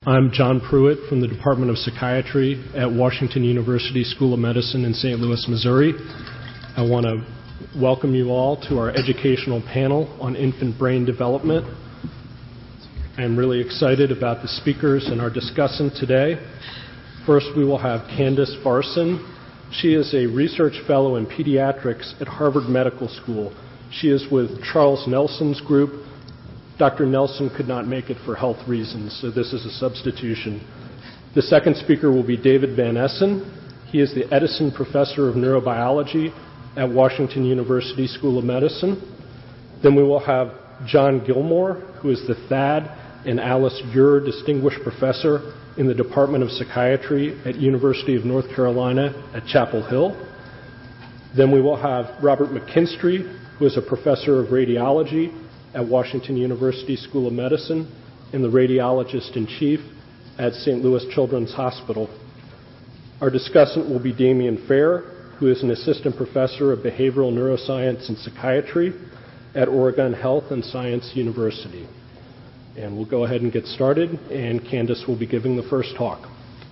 I'm John Pruitt from the Department of Psychiatry at Washington University School of Medicine in St. Louis, Missouri. I want to welcome you all to our educational panel on infant brain development. I'm really excited about the speakers and our discussant today. First, we will have Candace Farson. She is a research fellow in pediatrics at Harvard Medical School. She is with Charles Nelson's group. Dr. Nelson could not make it for health reasons, so this is a substitution. The second speaker will be David Van Essen. He is the Edison Professor of Neurobiology at Washington University School of Medicine. Then we will have John Gilmore, who is the Thad and Alice Ure Distinguished Professor in the Department of Psychiatry at University of North Carolina at Chapel Hill. Then we will have Robert McKinstry, who is a Professor of Radiology at Washington University School of Medicine and the Radiologist-in-Chief at St. Louis Children's Hospital. Our discussant will be Damien Fair, who is an Assistant Professor of Behavioral Neuroscience and Psychiatry at Oregon Health and Science University. And we'll go ahead and get started, and Candace will be giving the first talk.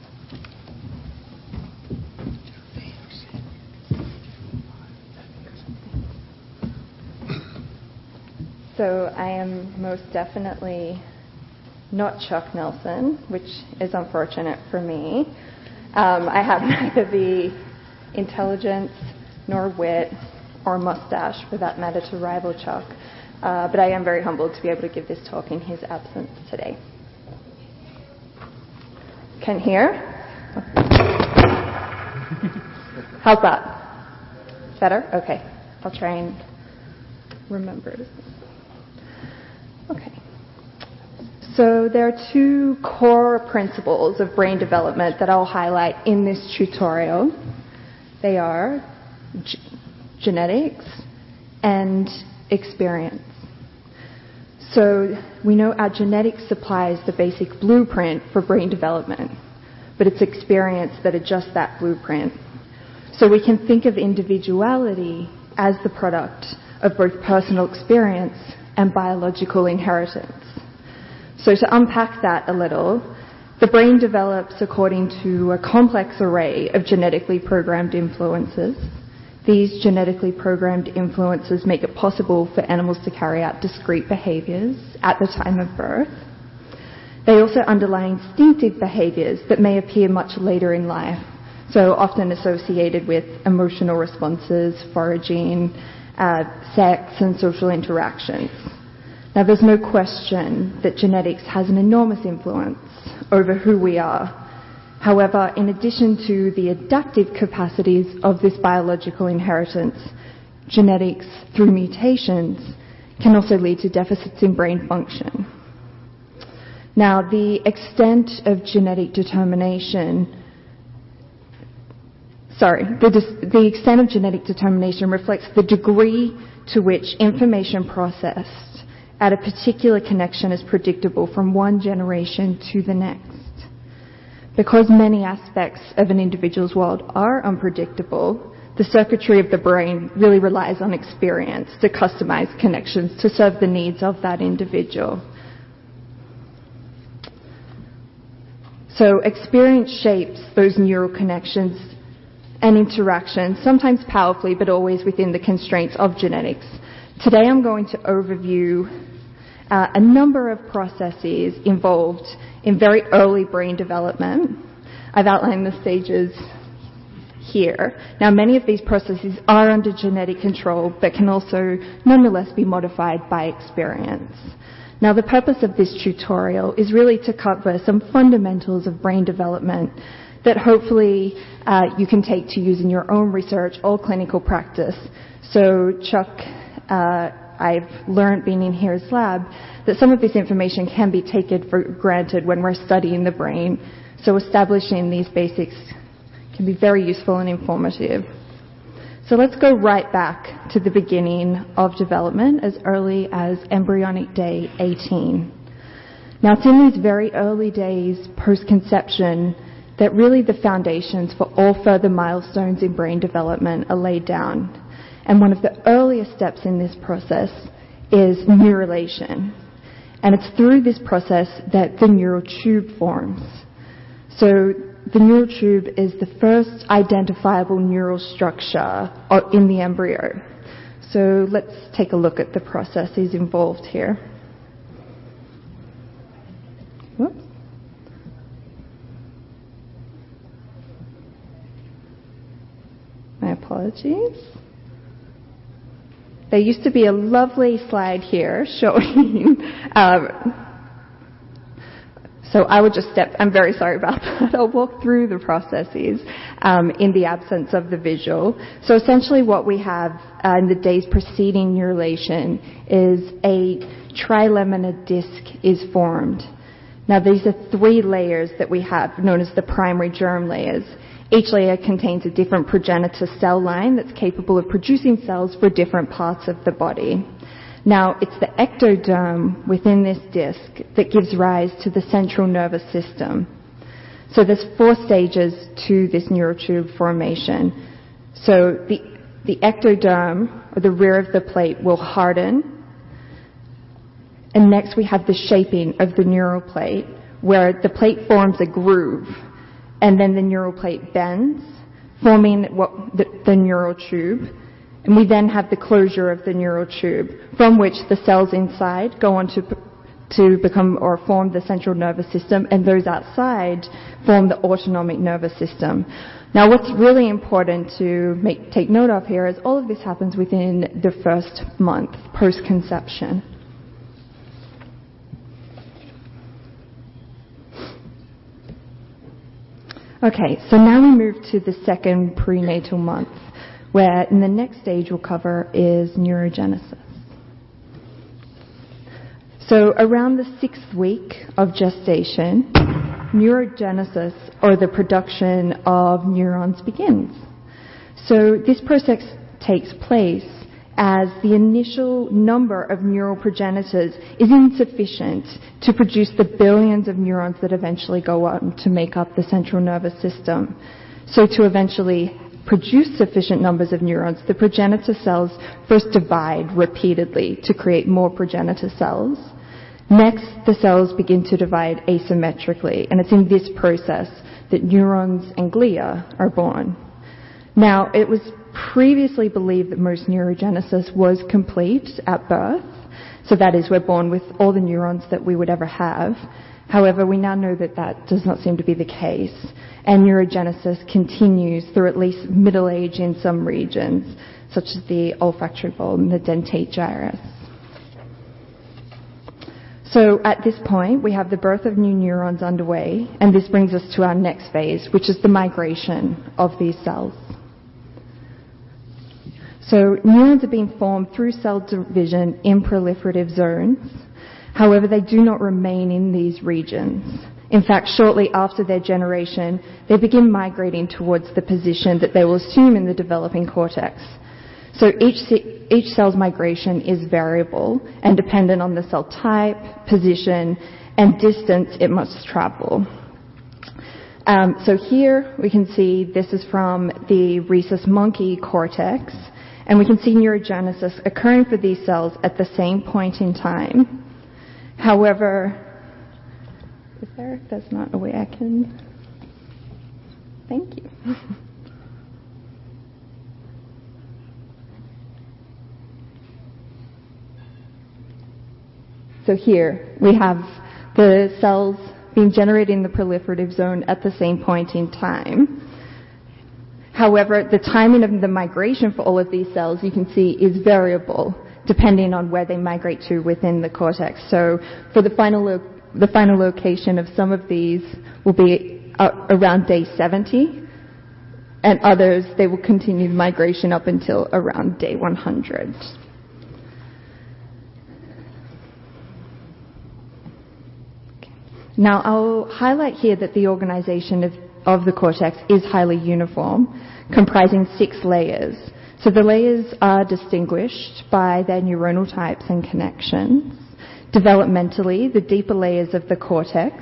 So I am most definitely not Chuck Nelson, which is unfortunate for me. I have neither the intelligence nor wit or mustache, for that matter, to rival Chuck. But I am very humbled to be able to give this talk in his absence today. Can hear? How's that? Better? Okay. I'll try and remember it. Okay. So there are two core principles of brain development that I'll highlight in this tutorial. They are genetics and experience. So we know our genetics supplies the basic blueprint for brain development, but it's experience that adjusts that blueprint. So we can think of individuality as the product of both personal experience and biological inheritance. So to unpack that a little, the brain develops according to a complex array of genetically programmed influences. These genetically programmed influences make it possible for animals to carry out discrete behaviors at the time of birth. They also underlie instinctive behaviors that may appear much later in life, so often associated with emotional responses, foraging, sex, and social interactions. Now, there's no question that genetics has an enormous influence over who we are. However, in addition to the adaptive capacities of this biological inheritance, genetics, through mutations, can also lead to deficits in brain function. Now, the extent of genetic determination the extent of genetic determination reflects the degree to which information processed at a particular connection is predictable from one generation to the next. Because many aspects of an individual's world are unpredictable, the circuitry of the brain really relies on experience to customize connections to serve the needs of that individual. So experience shapes those neural connections and interactions, sometimes powerfully, but always within the constraints of genetics. Today I'm going to overview a number of processes involved in very early brain development. I've outlined the stages here. Now, many of these processes are under genetic control, but can also nonetheless be modified by experience. Now, the purpose of this tutorial is really to cover some fundamentals of brain development that hopefully you can take to use in your own research or clinical practice. So, Chuck, I've learned being in his lab that some of this information can be taken for granted when we're studying the brain. So establishing these basics can be very useful and informative. So let's go right back to the beginning of development, as early as embryonic day 18. Now, it's in these very early days post-conception that really the foundations for all further milestones in brain development are laid down. And one of the earliest steps in this process is neurulation. And it's through this process that the neural tube forms. So the neural tube is the first identifiable neural structure in the embryo. So let's take a look at the processes involved here. Whoops. My apologies. There used to be a lovely slide here showing, so I would just I'm very sorry about that. I'll walk through the processes in the absence of the visual. So essentially what we have in the days preceding neurulation is a trilaminar disc is formed. Now these are 3 layers that we have, known as the primary germ layers. Each layer contains a different progenitor cell line that's capable of producing cells for different parts of the body. Now, it's the ectoderm within this disc that gives rise to the central nervous system. So there's 4 stages to this neural tube formation. So the ectoderm, or the rear of the plate, will harden. And next we have the shaping of the neural plate, where the plate forms a groove. And then the neural plate bends, forming the neural tube. And we then have the closure of the neural tube, from which the cells inside go on to become or form the central nervous system, and those outside form the autonomic nervous system. Now, what's really important to take note of here is all of this happens within the first month post-conception. Okay, so now we move to the second prenatal month, where in the next stage we'll cover is neurogenesis. So around the 6th week of gestation, neurogenesis, or the production of neurons, begins. So this process takes place as the initial number of neural progenitors is insufficient to produce the billions of neurons that eventually go on to make up the central nervous system. So to eventually produce sufficient numbers of neurons, the progenitor cells first divide repeatedly to create more progenitor cells. Next, the cells begin to divide asymmetrically, and it's in this process that neurons and glia are born. Now, it was previously believed that most neurogenesis was complete at birth, so that is, we're born with all the neurons that we would ever have. However, we now know that that does not seem to be the case, and neurogenesis continues through at least middle age in some regions, such as the olfactory bulb and the dentate gyrus. So at this point, we have the birth of new neurons underway, and this brings us to our next phase, which is the migration of these cells. So neurons are being formed through cell division in proliferative zones. However, they do not remain in these regions. In fact, shortly after their generation, they begin migrating towards the position that they will assume in the developing cortex. So each cell's migration is variable and dependent on the cell type, position, and distance it must travel. So here we can see this is from the rhesus monkey cortex, and we can see neurogenesis occurring for these cells at the same point in time. However, there's not a way I can... Thank you. So here we have the cells being generated in the proliferative zone at the same point in time. However, the timing of the migration for all of these cells, you can see, is variable depending on where they migrate to within the cortex. So for the final location of some of these will be around day 70, and others, they will continue migration up until around day 100. Now, I'll highlight here that the organization of the cortex is highly uniform, comprising 6 layers. So the layers are distinguished by their neuronal types and connections. Developmentally, the deeper layers of the cortex,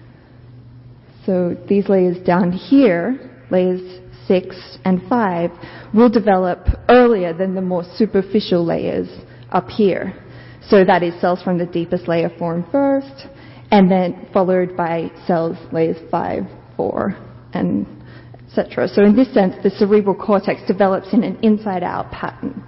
so these layers down here, layers 6 and 5, will develop earlier than the more superficial layers up here. So that is cells from the deepest layer formed first, and then followed by cells layers 5, 4, and etc. So in this sense, the cerebral cortex develops in an inside-out pattern.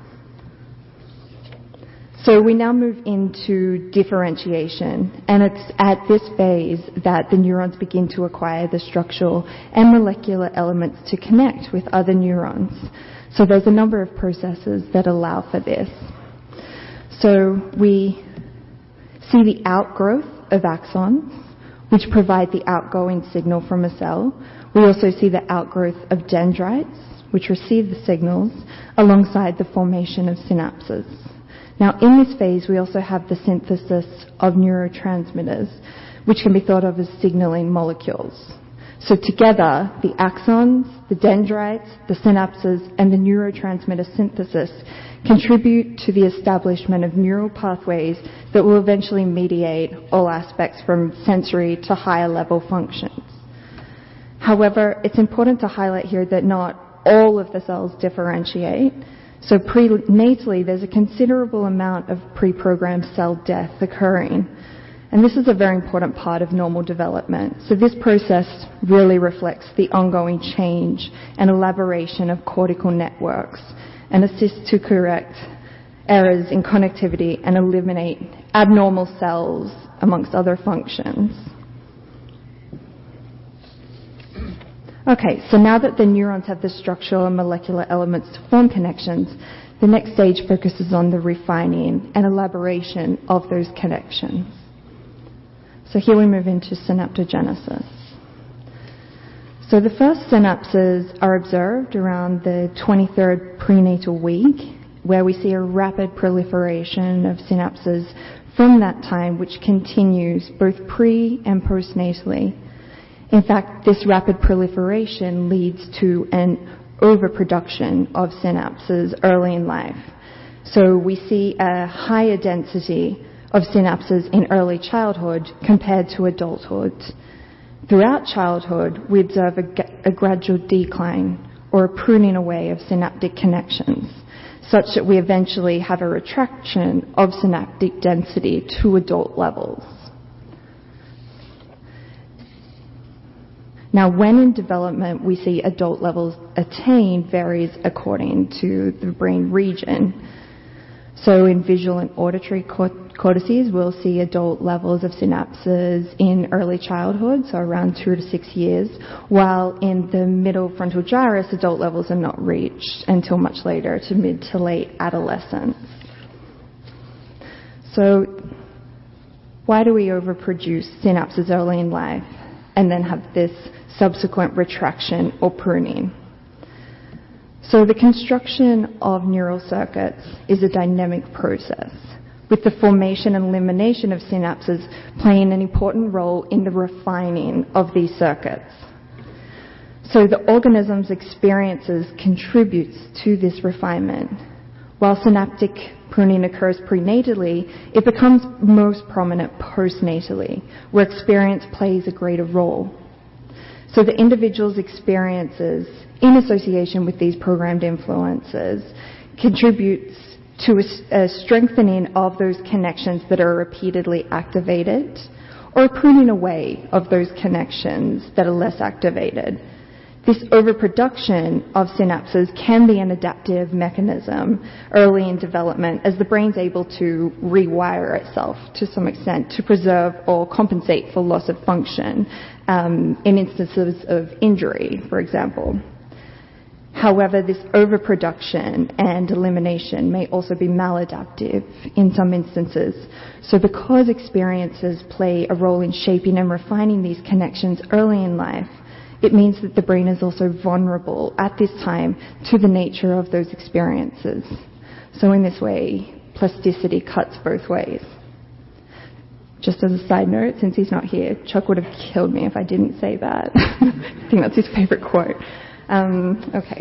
So we now move into differentiation, and it's at this phase that the neurons begin to acquire the structural and molecular elements to connect with other neurons. So there's a number of processes that allow for this. So we see the outgrowth of axons, which provide the outgoing signal from a cell. We also see the outgrowth of dendrites, which receive the signals, alongside the formation of synapses. Now, in this phase, we also have the synthesis of neurotransmitters, which can be thought of as signaling molecules. So together, the axons, the dendrites, the synapses, and the neurotransmitter synthesis contribute to the establishment of neural pathways that will eventually mediate all aspects from sensory to higher level functions. However, it's important to highlight here that not all of the cells differentiate. So prenatally, there's a considerable amount of pre-programmed cell death occurring. And this is a very important part of normal development. So this process really reflects the ongoing change and elaboration of cortical networks and assists to correct errors in connectivity and eliminate abnormal cells, amongst other functions. Okay, so now that the neurons have the structural and molecular elements to form connections, the next stage focuses on the refining and elaboration of those connections. So here we move into synaptogenesis. So the first synapses are observed around the 23rd prenatal week, where we see a rapid proliferation of synapses from that time, which continues both pre- and postnatally. In fact, this rapid proliferation leads to an overproduction of synapses early in life. So we see a higher density of synapses in early childhood compared to adulthood. Throughout childhood, we observe a gradual decline or a pruning away of synaptic connections, such that we eventually have a retraction of synaptic density to adult levels. Now, when in development we see adult levels attained varies according to the brain region. So in visual and auditory cortices, we'll see adult levels of synapses in early childhood, so around 2 to 6 years, while in the middle frontal gyrus, adult levels are not reached until much later, to mid to late adolescence. So why do we overproduce synapses early in life and then have this subsequent retraction or pruning? So the construction of neural circuits is a dynamic process, with the formation and elimination of synapses playing an important role in the refining of these circuits. So the organism's experiences contributes to this refinement. While synaptic pruning occurs prenatally, it becomes most prominent postnatally, where experience plays a greater role. So the individual's experiences in association with these programmed influences contributes to a strengthening of those connections that are repeatedly activated, or pruning away of those connections that are less activated. This overproduction of synapses can be an adaptive mechanism early in development, as the brain's able to rewire itself to some extent to preserve or compensate for loss of function in instances of injury, for example. However, this overproduction and elimination may also be maladaptive in some instances. So because experiences play a role in shaping and refining these connections early in life, it means that the brain is also vulnerable at this time to the nature of those experiences. So in this way, plasticity cuts both ways. Just as a side note, since he's not here, Chuck would have killed me if I didn't say that. I think that's his favorite quote. Okay.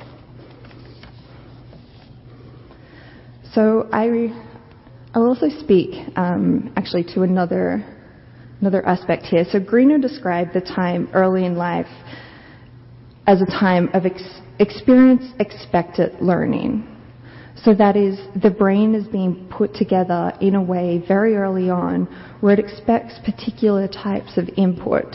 So I will also speak actually to another aspect here. So Greenough described the time early in life as a time of experience-expected learning. So that is, the brain is being put together in a way very early on where it expects particular types of input.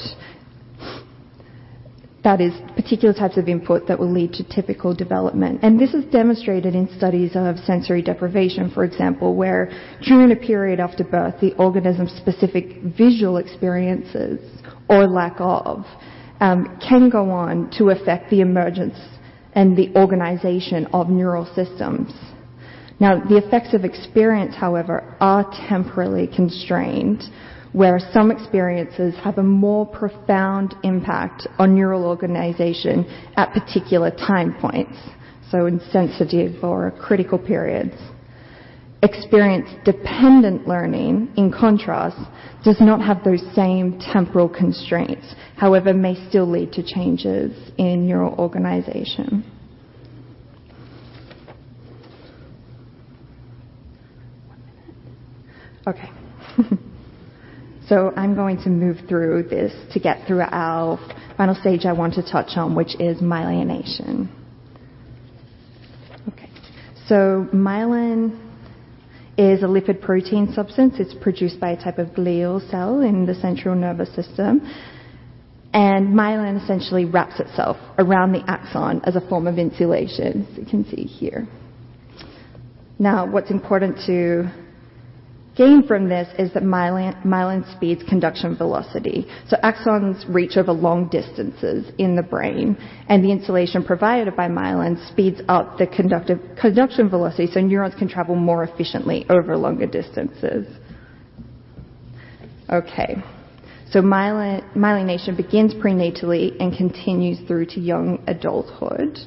That is, particular types of input that will lead to typical development. And this is demonstrated in studies of sensory deprivation, for example, where during a period after birth, the organism's specific visual experiences, or lack of, can go on to affect the emergence and the organization of neural systems. Now, the effects of experience, however, are temporally constrained, where some experiences have a more profound impact on neural organization at particular time points, so in sensitive or critical periods. Experience-dependent learning, in contrast, does not have those same temporal constraints, however, may still lead to changes in neural organization. Okay. So I'm going to move through this to get through our final stage I want to touch on, which is myelination. Okay. So myelin is a lipid protein substance. It's produced by a type of glial cell in the central nervous system. And myelin essentially wraps itself around the axon as a form of insulation, as you can see here. Now, what's important to gain from this is that myelin speeds conduction velocity. So axons reach over long distances in the brain, and the insulation provided by myelin speeds up the conduction velocity so neurons can travel more efficiently over longer distances. Okay, so myelination begins prenatally and continues through to young adulthood.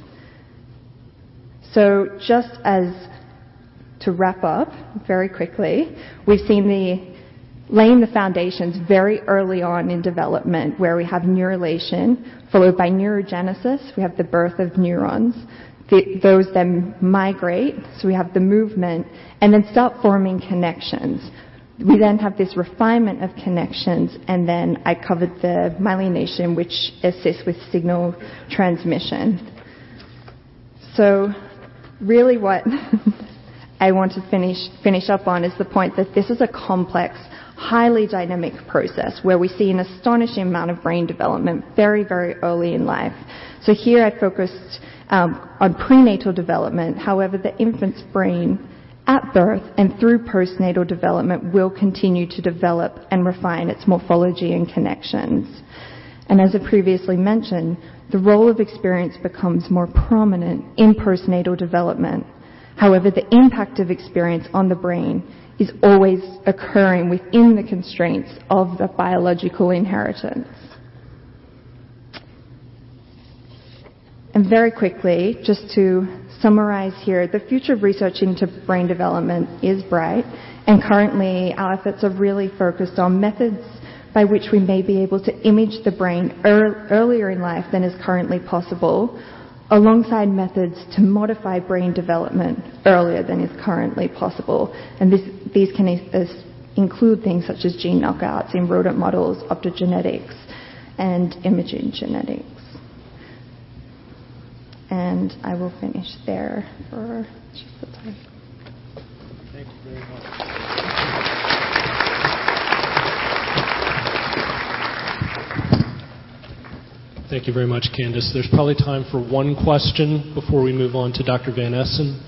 So just as to wrap up very quickly, we've seen laying the foundations very early on in development, where we have neurulation, followed by neurogenesis. We have the birth of neurons. Those then migrate, so we have the movement, and then start forming connections. We then have this refinement of connections, and then I covered the myelination, which assists with signal transmission. So really what I want to finish up on is the point that this is a complex, highly dynamic process where we see an astonishing amount of brain development very, very early in life. So here I focused on prenatal development. However, the infant's brain at birth and through postnatal development will continue to develop and refine its morphology and connections. And as I previously mentioned, the role of experience becomes more prominent in postnatal development. However, the impact of experience on the brain is always occurring within the constraints of the biological inheritance. And very quickly, just to summarize here, the future of research into brain development is bright, and currently our efforts are really focused on methods by which we may be able to image the brain earlier in life than is currently possible, alongside methods to modify brain development earlier than is currently possible. And these can include things such as gene knockouts in rodent models, optogenetics, and imaging genetics. And I will finish there for just the time. Thank you very much. Thank you very much, Candace. There's probably time for one question before we move on to Dr. Van Essen.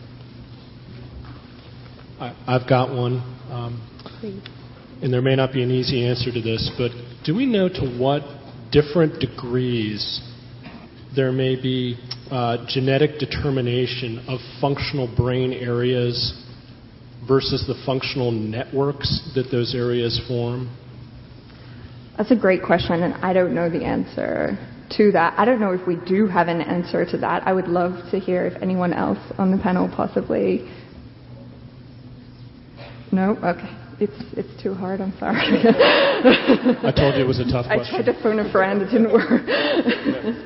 I've got one. Please. And there may not be an easy answer to this, but do we know to what different degrees there may be genetic determination of functional brain areas versus the functional networks that those areas form? That's a great question, and I don't know the answer to that. I don't know if we do have an answer to that. I would love to hear if anyone else on the panel possibly... No? Okay. It's too hard, I'm sorry. I told you it was a tough question. I tried to phone a friend, it didn't work.